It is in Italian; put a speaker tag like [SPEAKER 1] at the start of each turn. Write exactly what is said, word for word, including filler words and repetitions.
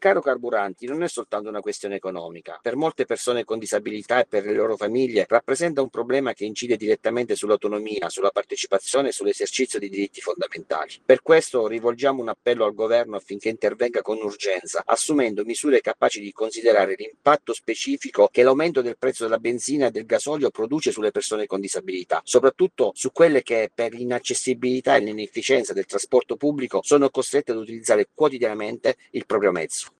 [SPEAKER 1] caro carburanti non è soltanto una questione economica. Per molte persone con disabilità e per le loro famiglie rappresenta un problema che incide direttamente sull'autonomia, sulla partecipazione e sull'esercizio di diritti fondamentali. Per questo rivolgiamo un appello al governo affinché intervenga con urgenza, assumendo misure capaci di considerare l'impatto specifico che l'aumento del prezzo della benzina e del gasolio produce sulle persone con disabilità, soprattutto su quelle che per inaccessibilità e l'inefficienza del trasporto pubblico sono costrette ad utilizzare quotidianamente il proprio mezzo.